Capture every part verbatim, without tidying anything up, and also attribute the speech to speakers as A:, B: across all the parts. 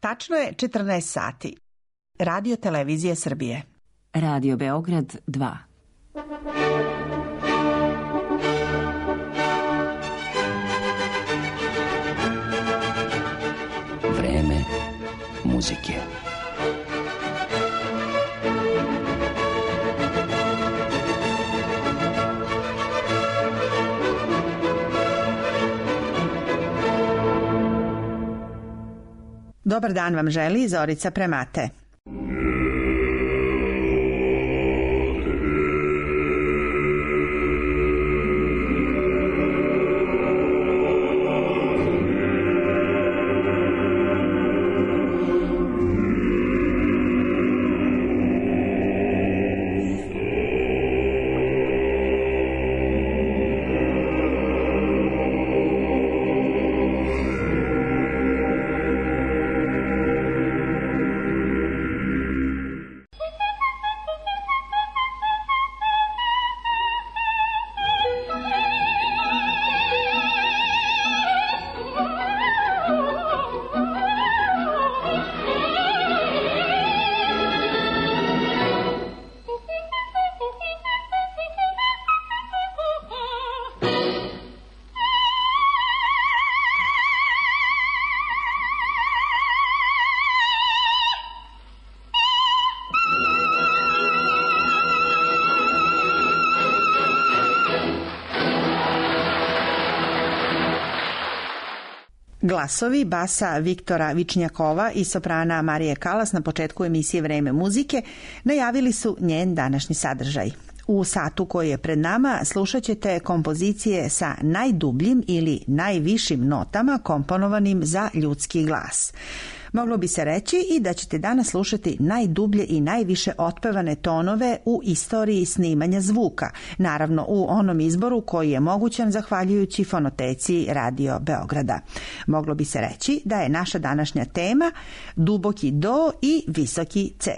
A: Tačno je četrnaest sati. Radio Televizije Srbije.
B: Radio Beograd dva.
C: Vreme muzike.
A: Dobar dan vam želi Zorica Premate. Glasovi basa Viktora Vičnjakova i soprana Marije Kalas na početku emisije Vreme muzike najavili su njen današnji sadržaj. U satu koji je pred nama slušat ćete kompozicije sa najdubljim ili najvišim notama komponovanim za ljudski glas. Moglo bi se reći i da ćete danas slušati najdublje i najviše otpevane tonove u istoriji snimanja zvuka, naravno u onom izboru koji je mogućan zahvaljujući fonoteci Radio Beograda. Moglo bi se reći da je naša današnja tema duboki do i visoki C.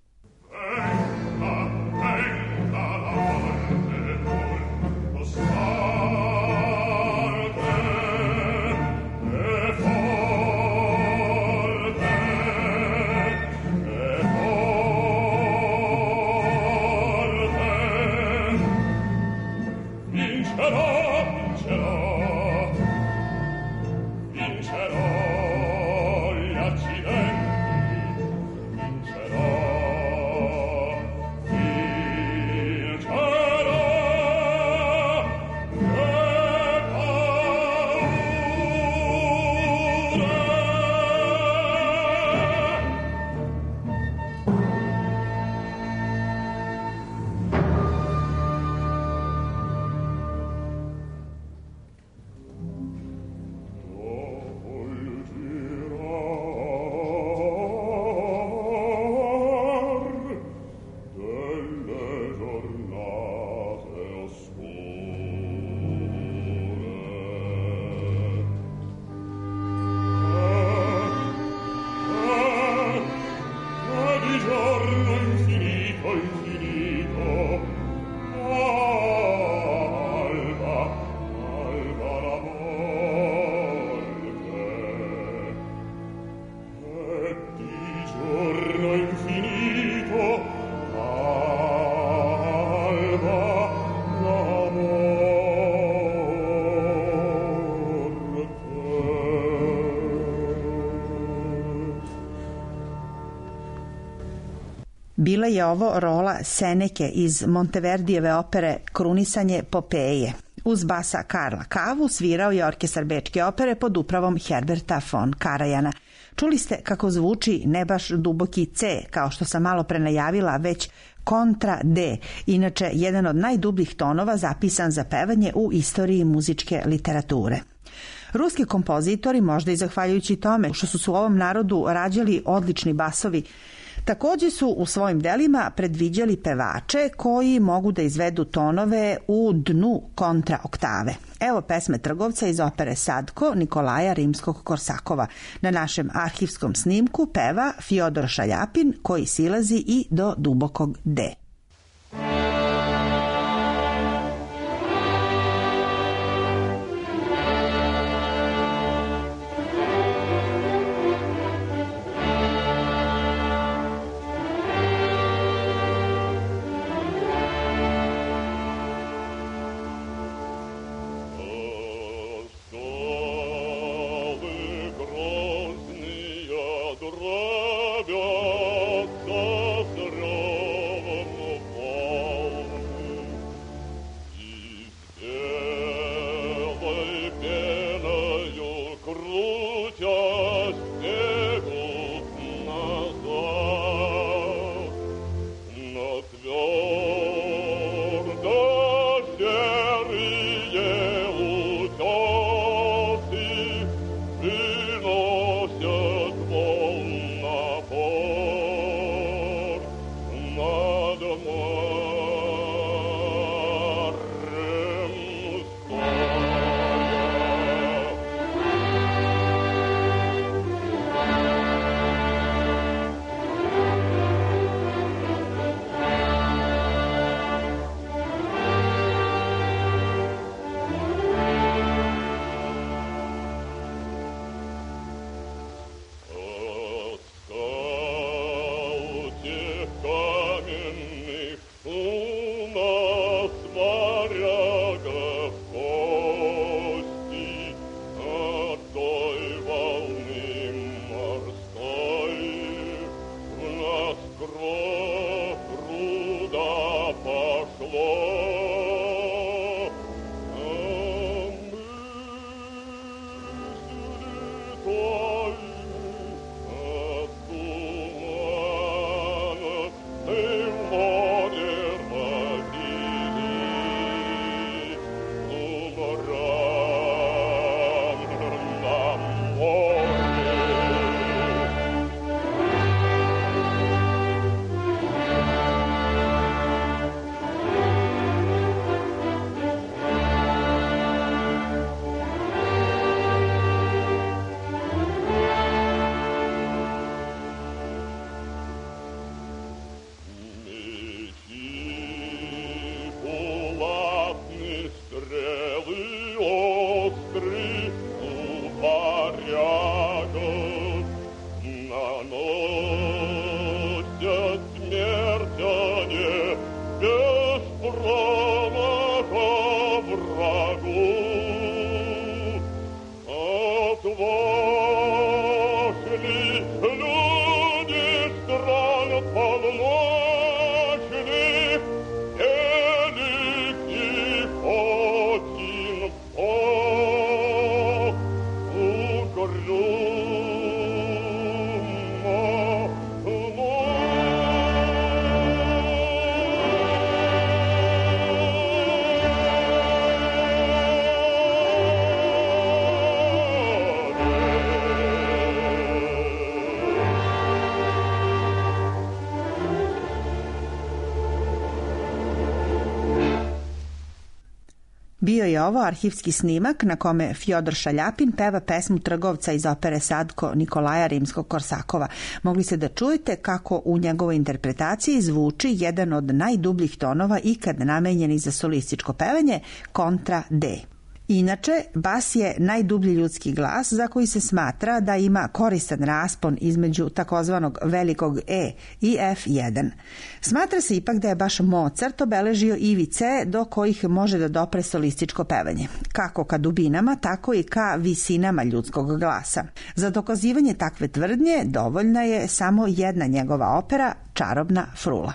A: Bila je ovo rola Seneke iz Monteverdijeve opere Krunisanje Popeje. Uz basa Karla Kavu svirao je orkestar Bečke opere pod upravom Herberta von Karajana. Čuli ste kako zvuči ne baš duboki C, kao što sam malo pre najavila, već kontra D, inače jedan od najdubljih tonova zapisan za pevanje u istoriji muzičke literature. Ruski kompozitori, možda i zahvaljujući tome što su se u ovom narodu rađali odlični basovi, također su u svojim delima predviđali pevače koji mogu da izvedu tonove u dnu kontra oktave. Evo pesme Trgovca iz opere Sadko Nikolaja Rimskog-Korsakova. Na našem arhivskom snimku peva Fjodor Šaljapin koji silazi i do dubokog D. Bio je ovo arhivski snimak na kome Fjodor Šaljapin peva pesmu trgovca iz opere Sadko Nikolaja Rimskog-Korsakova. Mogli ste da čujete kako u njegovoj interpretaciji zvuči jedan od najdubljih tonova ikad namenjeni za solističko pevanje, kontra D. Inače, bas je najdublji ljudski glas za koji se smatra da ima koristan raspon između takozvanog velikog E i F jedan. Smatra se ipak da je baš Mozart obeležio ivice do kojih može da dopre solističko pevanje, kako ka dubinama, tako i ka visinama ljudskog glasa. Za dokazivanje takve tvrdnje dovoljna je samo jedna njegova opera, Čarobna frula.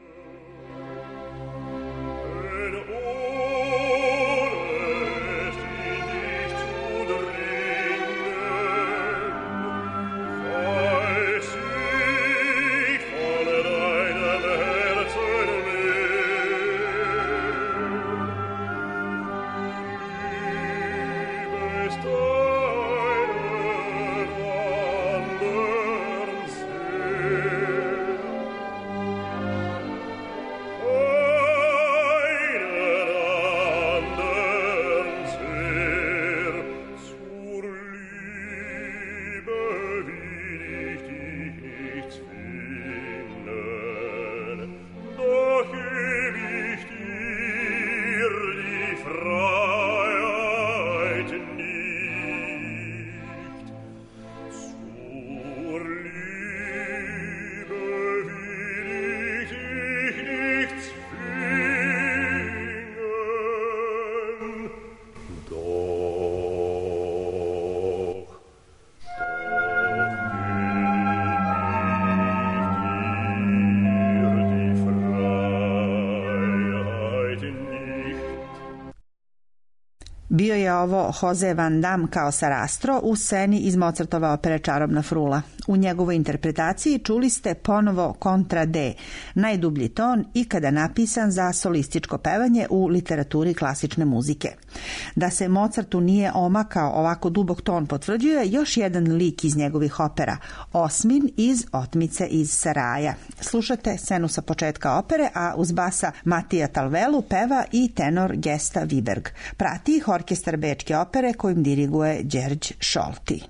A: Bio je ovo Jose Van Damme kao Sarastro u sceni iz Mozartove opere Čarobna frula. U njegovoj interpretaciji čuli ste ponovo kontra D, najdublji ton ikada napisan za solističko pevanje u literaturi klasične muzike. Da se Mozartu nije omakao ovako dubok ton potvrđuje još jedan lik iz njegovih opera, Osmin iz Otmice iz Saraja. Slušate scenu sa početka opere, a uz basa Matija Talvelu peva i tenor Gesta Viberg. Prati ih orkestar Bečke opere kojim diriguje Đerđ Šolti.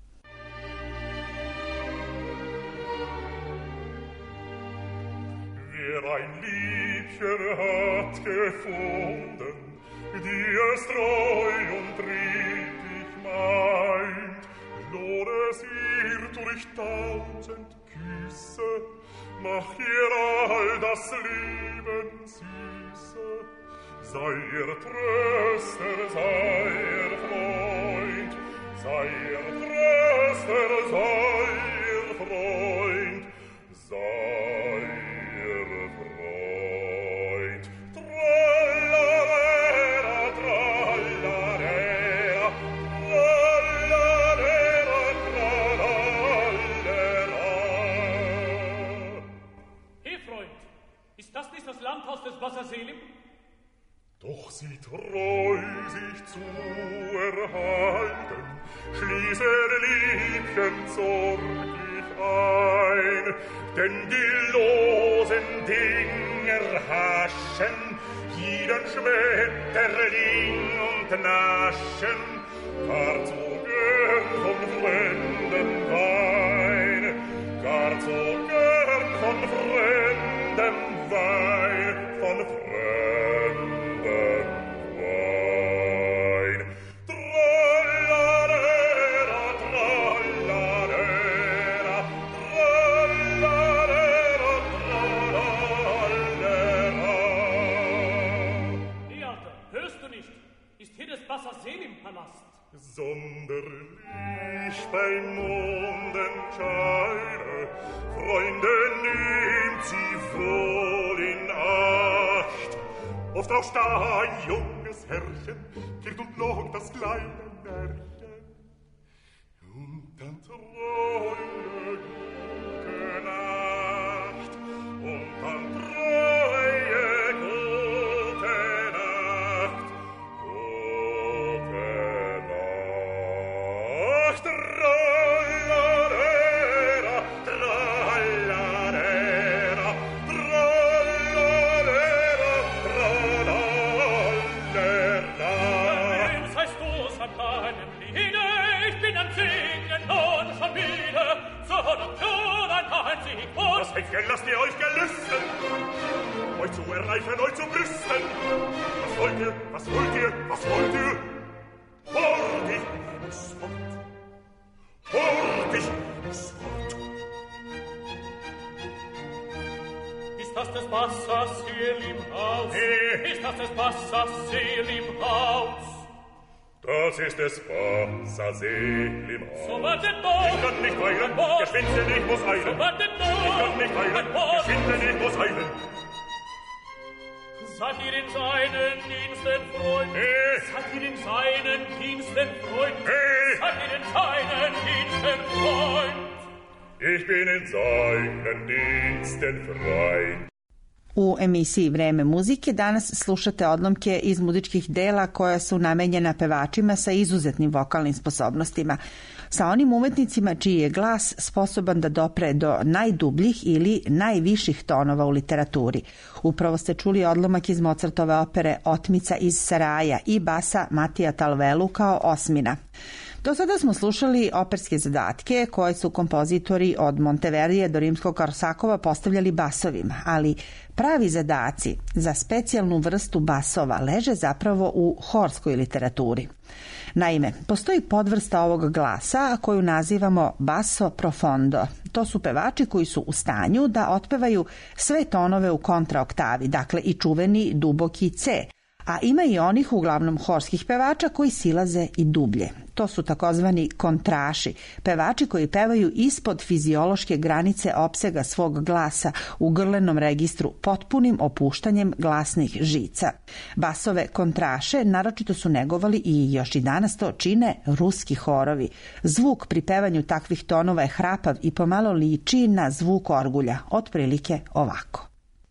D: Wer ein Liebchen hat gefunden, die es treu und redlich meint, lohnt es ihr durch tausend Küsse, mach ihr all das Leben süße. Sei ihr Tröster, sei ihr Freund, sei ihr Tröster, sei ihr Freund, sei ihr Freund. Trallalera, trallalera, trallalera, trallalera.
E: Hey, Freund, ist das nicht das Landhaus des Wasserselim?
D: Doch sie treu sich zu erhalten, schließ er Liebchen sorglich ein, denn die losen Dinger haschen jeden Schmetterling und naschen, gar zu gern von fremdem Wein, gar zu gern von fremdem Wein, von fremdem Sonderlich beim Mondenscheine, Freunde, nehmt sie wohl in Acht. Oft auch sta ein junges Herrchen, kehrt und lockt das kleine Märchen. Und dann treue gute Nacht, und dann treue gute Nacht, gute Nacht. Trallalera, trallalera, trallalera, trallalera. Mädchen, lasst ihr euch gelüsten, euch zu erreichen, euch zu brüsten. Was wollt ihr, was wollt ihr, was wollt ihr? Hurtig, muss fort. Hurtig, muss fort.
E: Ist das des Wassers hier im Haus?
D: Nee.
E: Ist das des Wassers hier im Haus?
D: Das ist des Wasserseel im Haus.
E: So wartet doch!
D: Ich kann nicht weilen, geschwind, denn ich muss eilen.
E: So wartet doch!
D: Ich kann nicht weilen, geschwind, denn ich muss eilen.
E: Seid ihr in seinen Diensten, Freund?
D: Hey.
E: Seid ihr in seinen Diensten, Freund?
D: Hey.
E: Seid ihr in seinen Diensten, Freund?
D: Ich bin in seinen Diensten frei.
A: U emisiji Vreme muzike danas slušate odlomke iz muzičkih dela koja su namenjena pevačima sa izuzetnim vokalnim sposobnostima, sa onim umetnicima čiji je glas sposoban da dopre do najdubljih ili najviših tonova u literaturi. Upravo ste čuli odlomak iz Mozartove opere Otmica iz Saraja i basa Matija Talvelu kao osmina. Do sada smo slušali operske zadatke koje su kompozitori od Monteverdija do Rimskog-Korsakova postavljali basovima, ali pravi zadaci za specijalnu vrstu basova leže zapravo u horskoj literaturi. Naime, postoji podvrsta ovog glasa koju nazivamo basso profondo. To su pevači koji su u stanju da otpevaju sve tonove u kontraoktavi, dakle i čuveni duboki C, a ima i onih uglavnom horskih pevača koji silaze i dublje. To su takozvani kontraši, pevači koji pevaju ispod fiziološke granice opsega svog glasa u grlenom registru potpunim opuštanjem glasnih žica. Basove kontraše naročito su negovali i još i danas to čine ruski horovi. Zvuk pri pevanju takvih tonova je hrapav i pomalo liči na zvuk orgulja, otprilike ovako.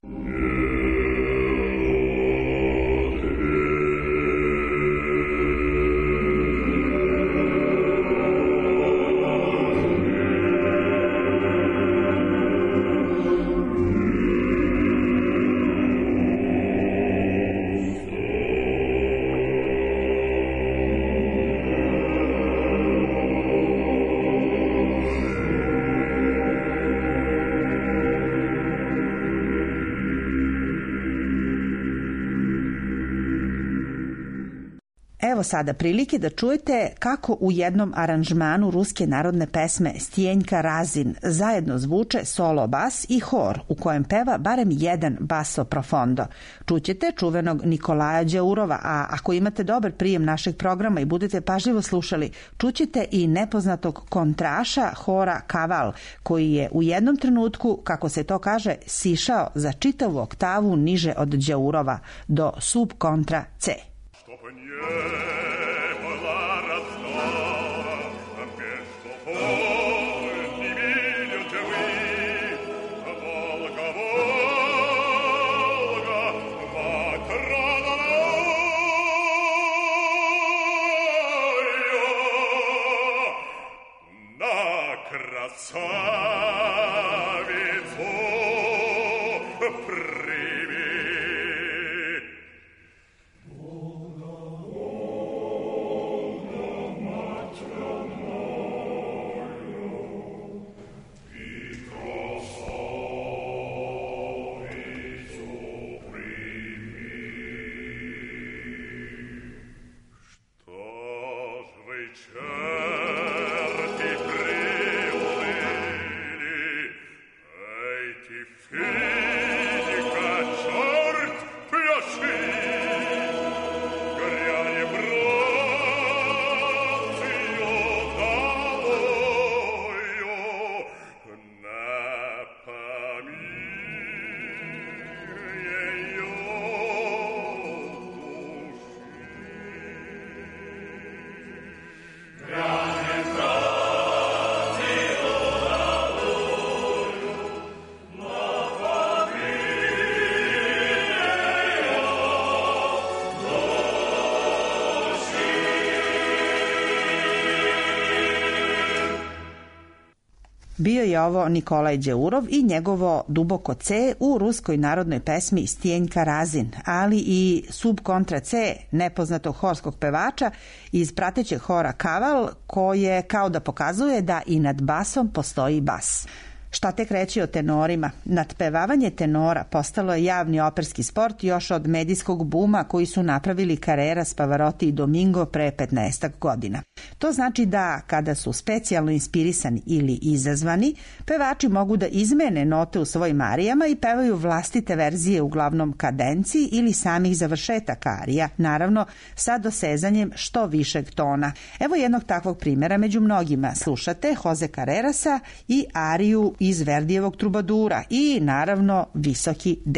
A: Evo sada prilike da čujete kako u jednom aranžmanu ruske narodne pesme Stjenjka Razin zajedno zvuče solo bas i hor u kojem peva barem jedan basso profondo. Čućete čuvenog Nikolaja Đaurova, a ako imate dobar prijem našeg programa i budete pažljivo slušali, čućete i nepoznatog kontraša hora Kaval, koji je u jednom trenutku, kako se to kaže, sišao za čitavu oktavu niže od Đaurova do sub kontra C. Bio je ovo Nikolaj Đaurov i njegovo duboko C u ruskoj narodnoj pesmi Stjenjka Razin, ali i sub kontra C nepoznatog horskog pevača iz pratećeg hora Kaval, koje kao da pokazuje da i nad basom postoji bas. Šta tek reći o tenorima? Nadpevavanje tenora postalo je javni operski sport još od medijskog buma koji su napravili Carreras, Pavarotti i Domingo pre petnaestak godina. To znači da, kada su specijalno inspirisani ili izazvani, pevači mogu da izmene note u svojim arijama i pevaju vlastite verzije uglavnom kadenciji ili samih završetaka arija, naravno sa dosezanjem što višeg tona. Evo jednog takvog primjera među mnogima. Slušate Jose Carrerasa i ariju iz Verdijevog Trubadura i naravno Visoki D.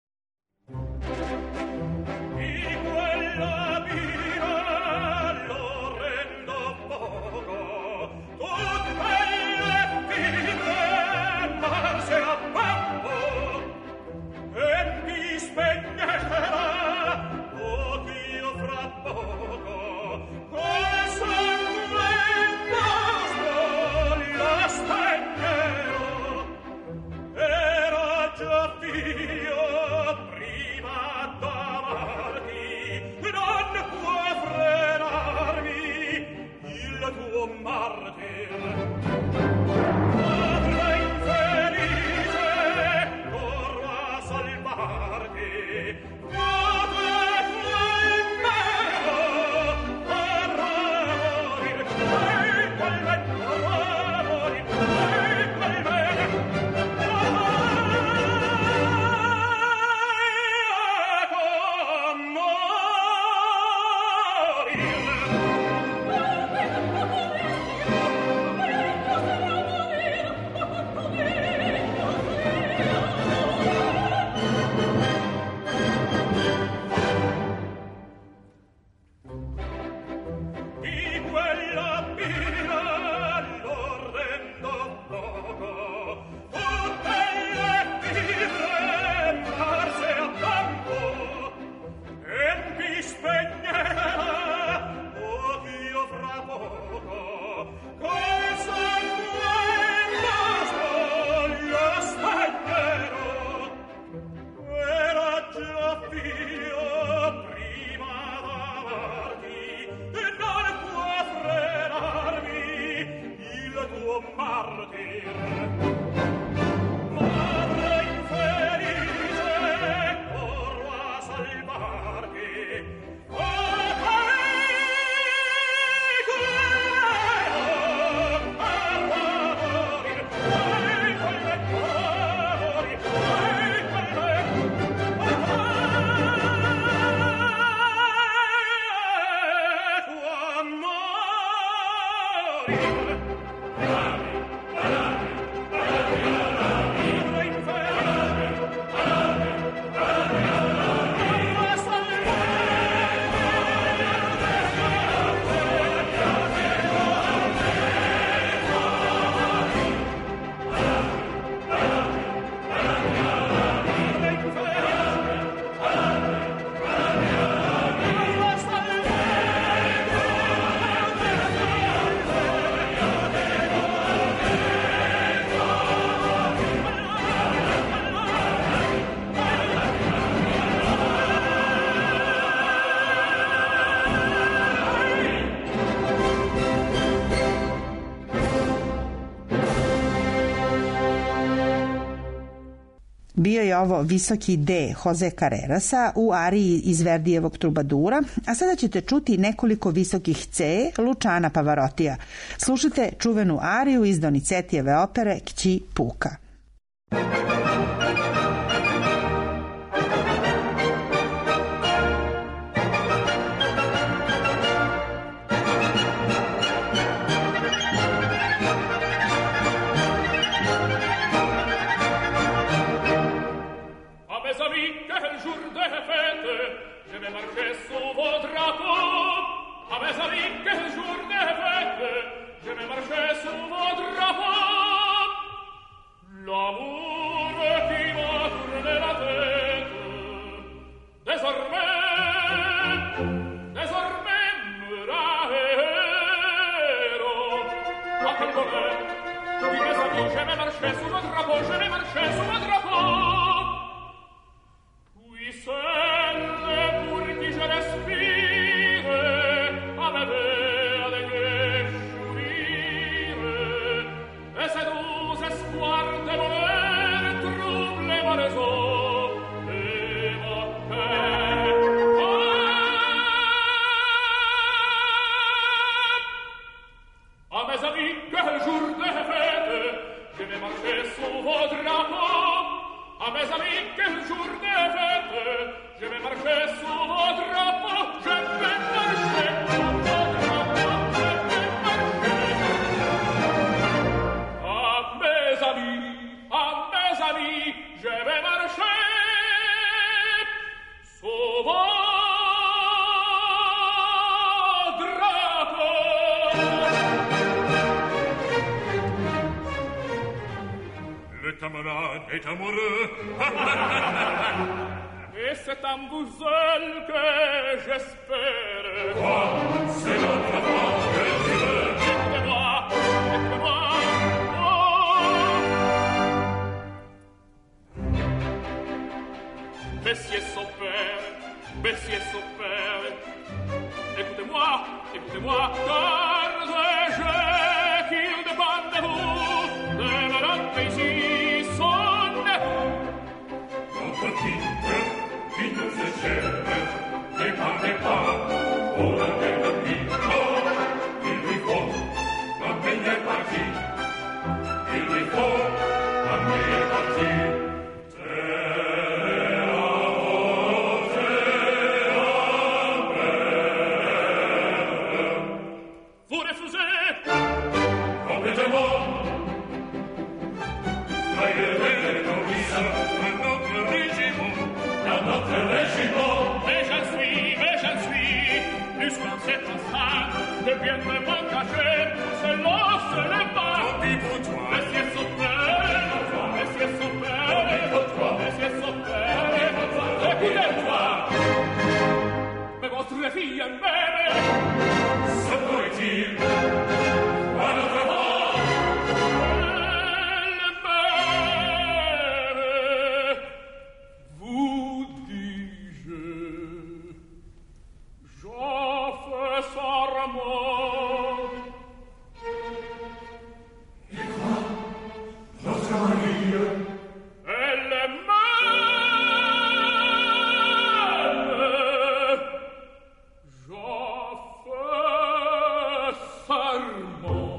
A: Bio je ovo Visoki D Jose Carrerasa u ariji iz Verdijevog Trubadura, a sada ćete čuti nekoliko visokih C Luciana Pavarotija. Slušajte čuvenu ariju iz Donizetijeve opere Kći puka.
F: Guarda
E: sous vos drapeaux. À mes amis, quel jour de fête, je vais marcher sous vos drapeaux, je vais marcher sous vos drapeaux, je vais marcher. À mes amis, à mes amis, je vais marcher sous vos
D: camarade est amoureux.
E: Et c'est en vous seul que j'espère.
D: Quoi? C'est notre voix que tu veux.
E: Écoutez-moi, écoutez-moi. Oh. Messieurs son père, messieurs son père, écoutez-moi, écoutez-moi, car je qu'il dépend de vous, de me ici.
D: Qui nous est cher, n'est pas, n'est pas, pour un tel pico, il lui faut un meilleur parti, il lui faut un meilleur parti.
E: Vous refusez?
D: Complètement. Soyez récompris à notre régiment. À notre régiment.
E: Mais j'en suis, mais j'en suis, puisqu'on s'est ensemble, de bien me m'engager pour ce lot, ce n'est pas.
D: Dis-vous toi.
E: Monsieur son père, monsieur son père, monsieur son père, écoutez-moi. Mais votre fille est belle.
D: Se pourrait-il à notre voix?
E: Elle est belle. Vous dis-je, j'en fais serment.
D: Et quoi? Notre Marie?
E: Elle est belle. J'en fais serment.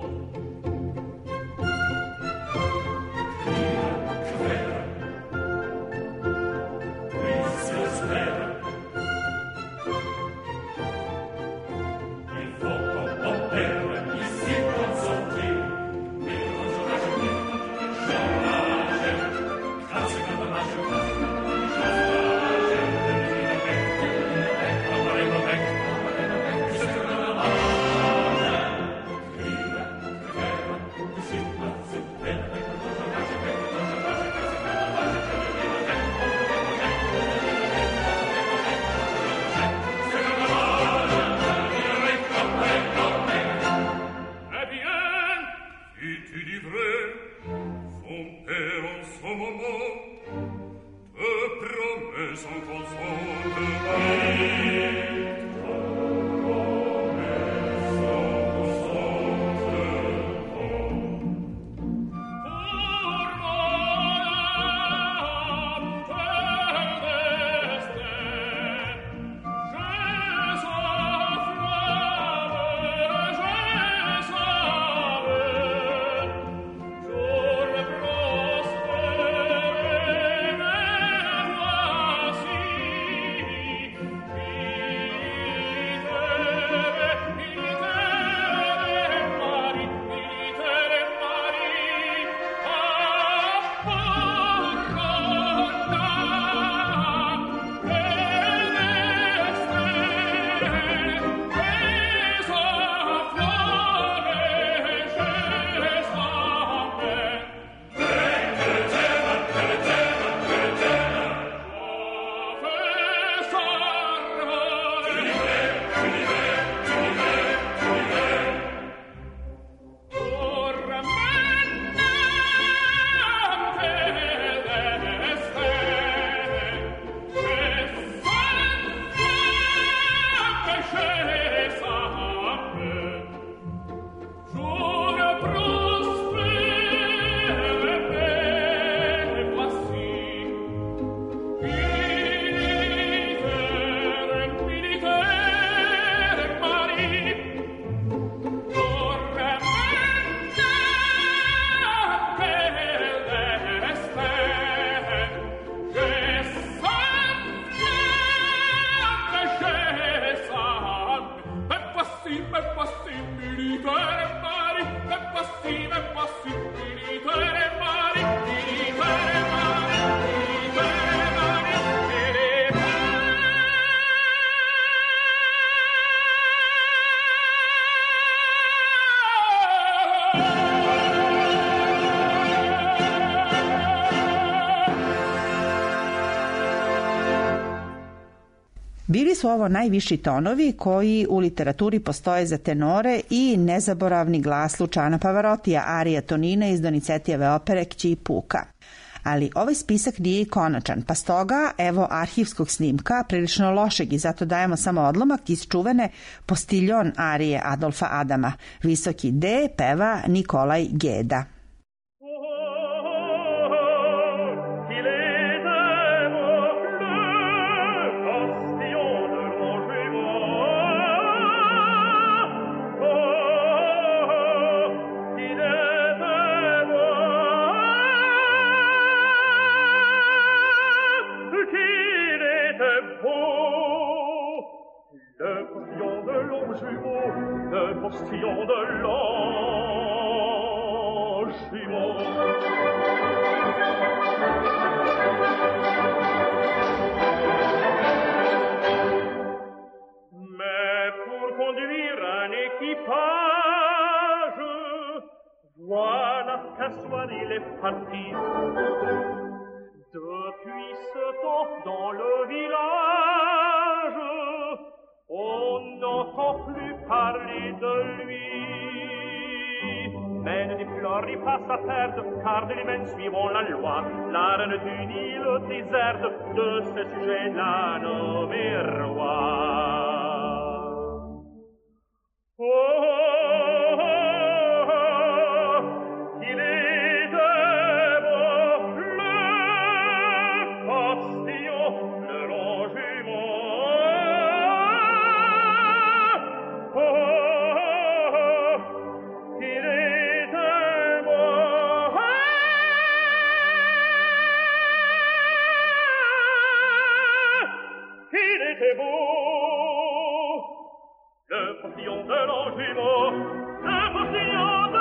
A: Bili su ovo najviši tonovi koji u literaturi postoje za tenore i nezaboravni glas Lučana Pavarotija, arija Tonina iz Donizetijeve opere Kći Puka. Ali ovaj spisak nije i konačan, pa stoga evo arhivskog snimka, prilično lošeg i zato dajemo samo odlomak iz čuvene Postiljon arije Adolfa Adama. Visoki D peva Nikolaj Geda.
E: Postillon de Longjumeau. Mais pour conduire un équipage, voilà qu'asseoir il est parti. Depuis ce temps dans le village, on n'entend plus parler de lui. Mais ne déplorez pas sa perte, car de l'humaine suivront la loi. La reine du Nil déserte de ce sujet-là nommé roi. Oh, oh, oh, il est de beau, le postillon, le Longjumeau. Le postillon de Longjumeau, le postillon de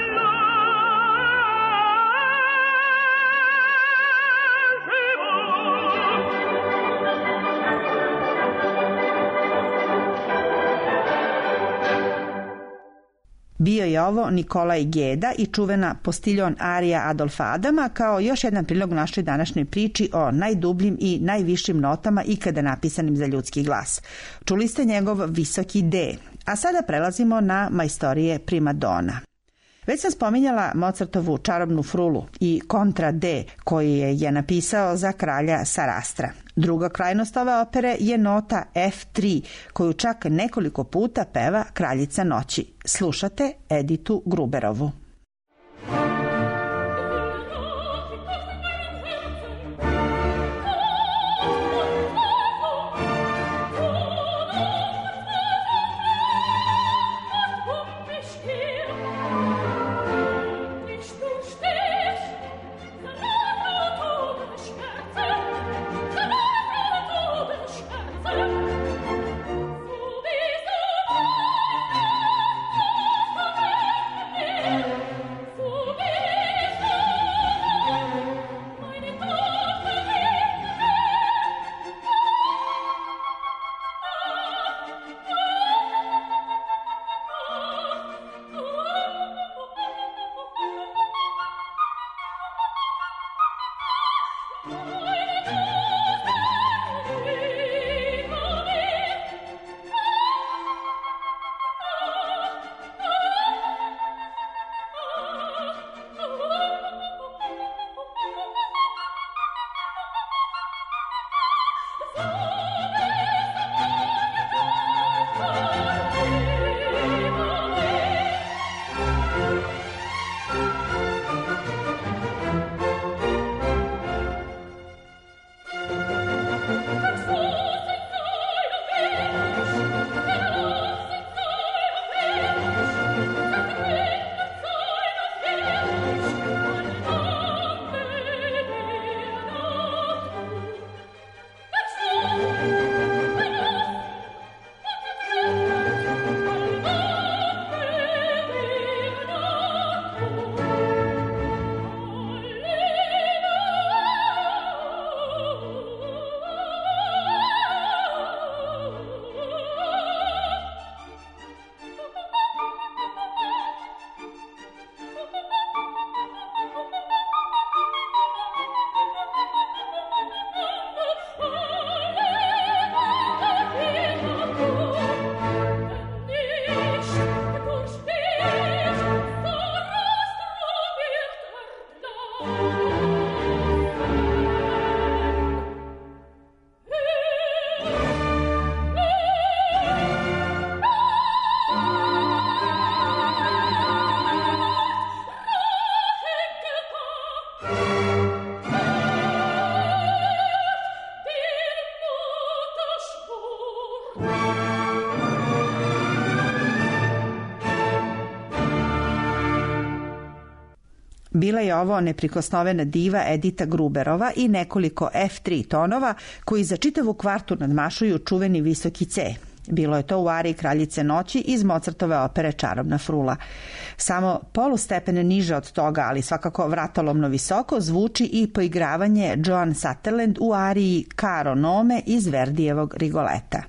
A: Bio je ovo Nikolaj Geda i čuvena Postiljon arija Adolfa Adama kao još jedan prilog našoj današnjoj priči o najdubljim i najvišim notama ikada napisanim za ljudski glas. Čuli ste njegov visoki D, a sada prelazimo na majstorije primadona. Već sam spominjala Mozartovu čarobnu frulu i kontra D koji je napisao za kralja Sarastra. Druga krajnost ove opere je nota F tri koju čak nekoliko puta peva kraljica noći. Slušate Editu Gruberovu. Bila je ovo neprikosnovena diva Edita Gruberova i nekoliko ef tri tonova koji za čitavu kvartu nadmašuju čuveni visoki C. Bilo je to u ariji Kraljice noći iz Mozartove opere Čarobna frula. Samo polustepen niže od toga, ali svakako vratolomno visoko, zvuči i poigravanje Joan Sutherland u ariji Caro nome iz Verdijevog Rigoleta.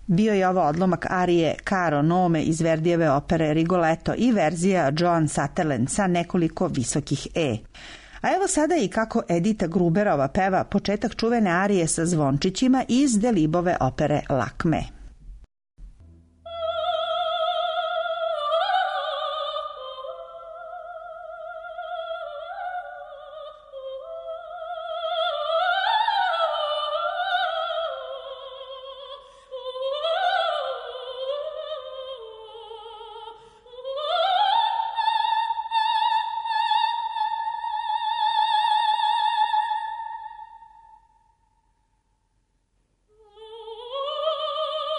A: Bio je ovo odlomak arije Caro nome iz Verdijeve opere Rigoletto i verzija Joan Sutherland sa nekoliko visokih E. A evo sada i kako Edita Gruberova peva početak čuvene arije sa zvončićima iz Delibove opere Lakme.
E: Oh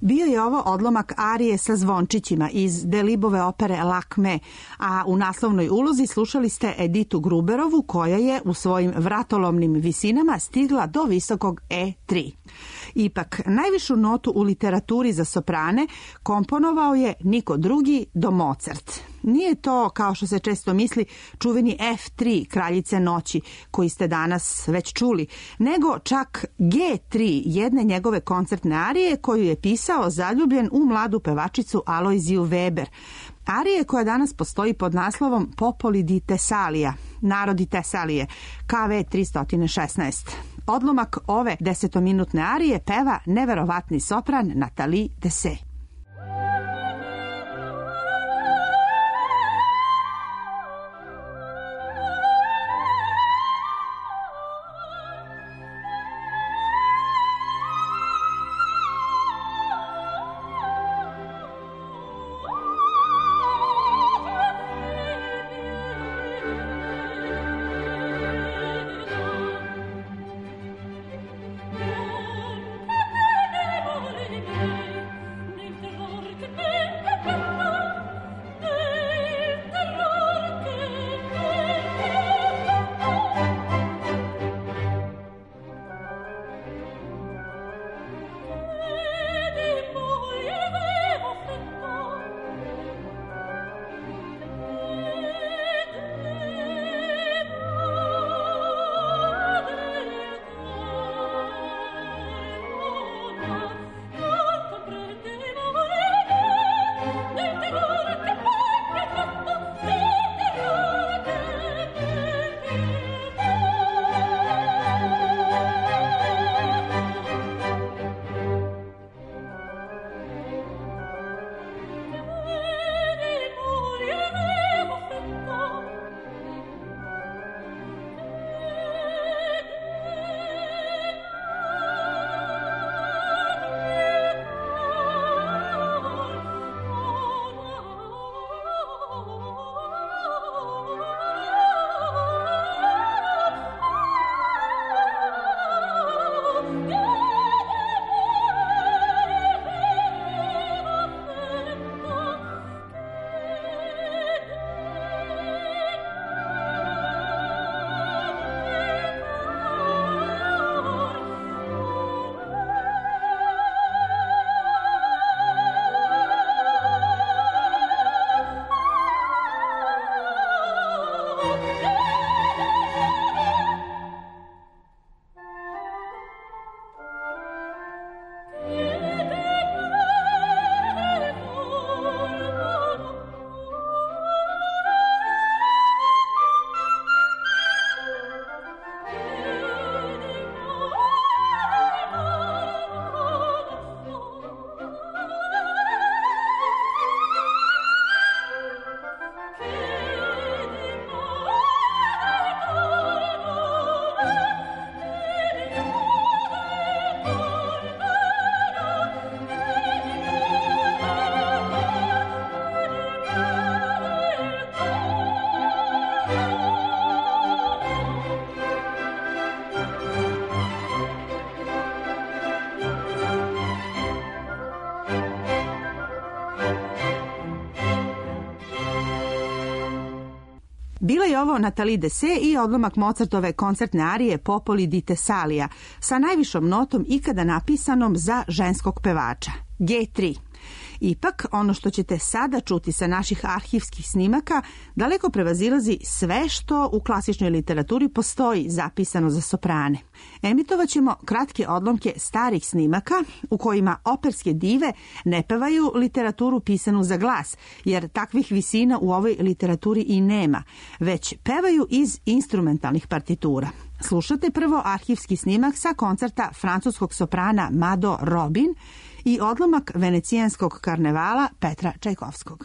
A: Bio je ovo odlomak arije sa zvončićima iz Delibove opere Lakme, a u naslovnoj ulozi slušali ste Editu Gruberovu koja je u svojim vratolomnim visinama stigla do visokog E tri. Ipak, najvišu notu u literaturi za soprane komponovao je niko drugi do Mozart. Nije to, kao što se često misli, čuveni F tri Kraljice noći, koji ste danas već čuli, nego čak G tri jedne njegove koncertne arije koju je pisao zaljubljen u mladu pevačicu Alojziju Weber. Arije koja danas postoji pod naslovom Popoli di Tesalija, Narodi Tesalije, K V tristo šesnaest. Odlomak ove desetominutne arije peva neverovatni sopran Nathalie Dessay. Bila je ovo Nathalie Dessay i odlomak Mozartove koncertne arije Popoli di Tesalija sa najvišom notom ikada napisanom za ženskog pevača, G tri. Ipak, ono što ćete sada čuti sa naših arhivskih snimaka daleko prevazilazi sve što u klasičnoj literaturi postoji zapisano za soprane. Emitovat ćemo kratke odlomke starih snimaka u kojima operske dive ne pevaju literaturu pisanu za glas, jer takvih visina u ovoj literaturi i nema, već pevaju iz instrumentalnih partitura. Slušate prvo arhivski snimak sa koncerta francuskog soprana Mado Robin i odlomak venecijanskog karnevala Petra Čajkovskog.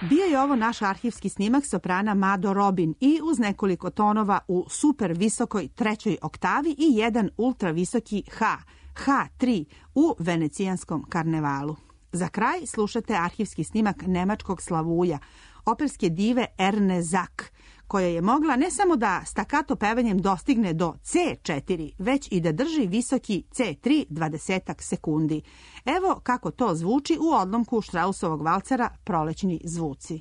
A: Bio je ovo naš arhivski snimak soprana Mado Robin i uz nekoliko tonova u super visokoj trećoj oktavi i jedan ultra visoki H, ha tri u venecijanskom karnevalu. Za kraj slušate arhivski snimak nemačkog slavuja, operske dive Erne Zak, koja je mogla ne samo da stakato pevanjem dostigne do ce četiri, već i da drži visoki ce tri dvadesetak sekundi. Evo kako to zvuči u odlomku Štrausovog valcera Prolećni zvuci.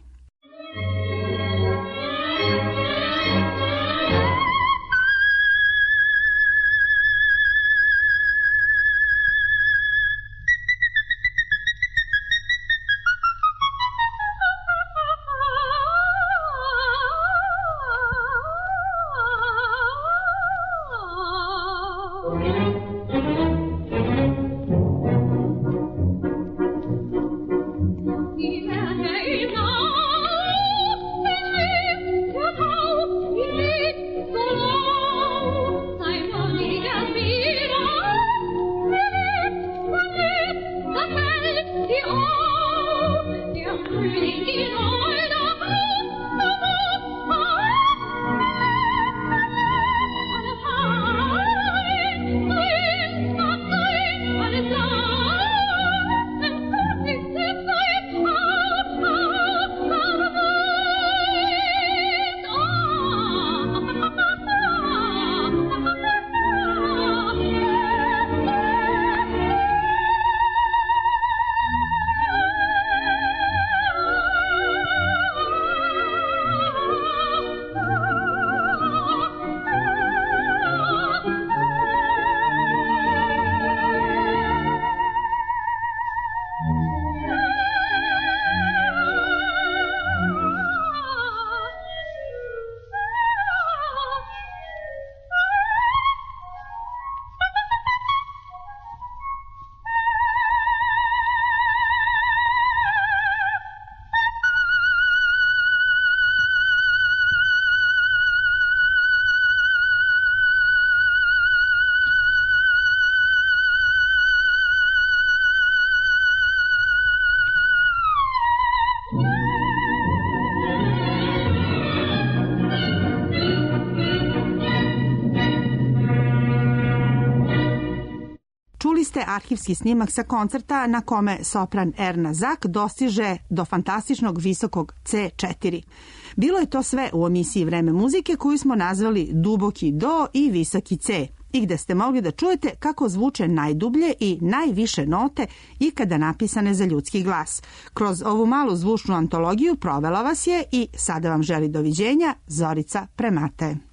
A: Ste arhivski snimak sa koncerta na kome sopran Erna Zak dostiže do fantastičnog visokog ce četiri. Bilo je to sve u emisiji Vreme muzike koju smo nazvali Duboki do i Visoki C i gde ste mogli da čujete kako zvuče najdublje i najviše note ikada napisane za ljudski glas. Kroz ovu malu zvučnu antologiju provela vas je i sada vam želi doviđenja Zorica Premate.